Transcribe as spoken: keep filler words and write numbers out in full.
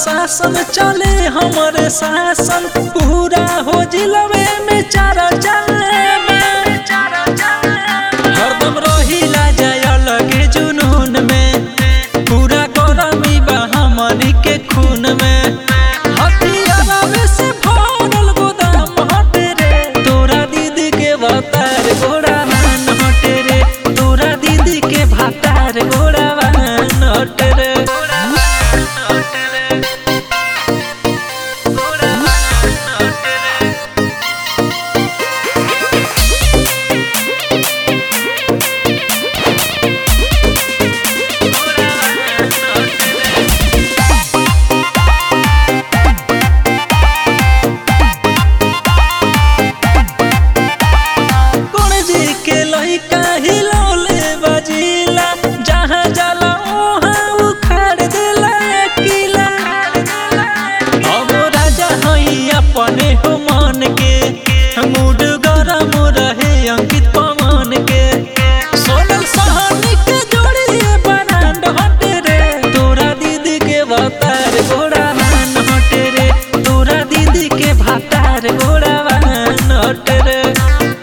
प्रशासन चले हमरे शासन पूरा हो जिलवे में चारा जाए हरदम रहिला जाय लगे जुनून में पूरा करमी बा हमनी के खून में हथियारा में से भरल गोदाम हटे रे तोरा दीदी के भातार घोड़ा वाहन हटे रे तोरा दीदी के भातार घोड़ा वाहन हटे रे अपने हो मन के